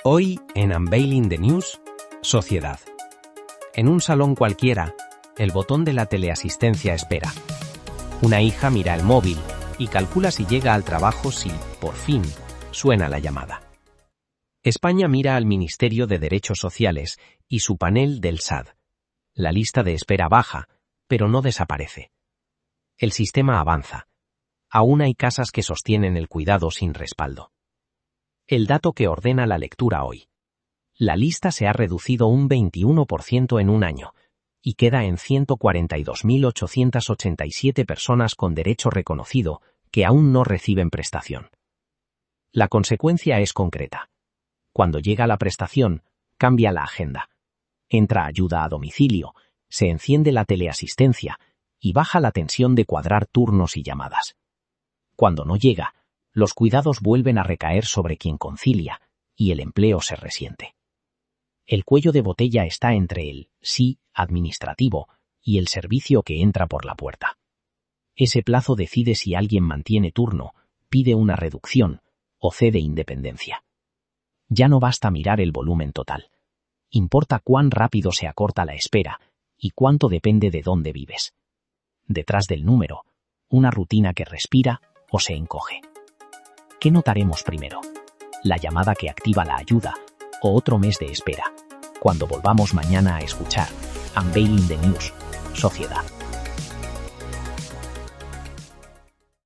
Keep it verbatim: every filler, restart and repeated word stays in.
Hoy, en Unveiling the News, Sociedad. En un salón cualquiera, el botón de la teleasistencia espera. Una hija mira el móvil y calcula si llega al trabajo si, por fin, suena la llamada. España mira al Ministerio de Derechos Sociales y su panel del S A D. La lista de espera baja, pero no desaparece. El sistema avanza. Aún hay casas que sostienen el cuidado sin respaldo. El dato que ordena la lectura hoy. La lista se ha reducido un veintiuno por ciento en un año y queda en ciento cuarenta y dos mil ochocientas ochenta y siete personas con derecho reconocido que aún no reciben prestación. La consecuencia es concreta. Cuando llega la prestación, cambia la agenda. Entra ayuda a domicilio, se enciende la teleasistencia y baja la tensión de cuadrar turnos y llamadas. Cuando no llega, los cuidados vuelven a recaer sobre quien concilia y el empleo se resiente. El cuello de botella está entre el sí administrativo y el servicio que entra por la puerta. Ese plazo decide si alguien mantiene turno, pide una reducción o cede independencia. Ya no basta mirar el volumen total. Importa cuán rápido se acorta la espera y cuánto depende de dónde vives. Detrás del número, una rutina que respira o se encoge. ¿Qué notaremos primero? ¿La llamada que activa la ayuda o otro mes de espera? Cuando volvamos mañana a escuchar Unveiling the News, Sociedad.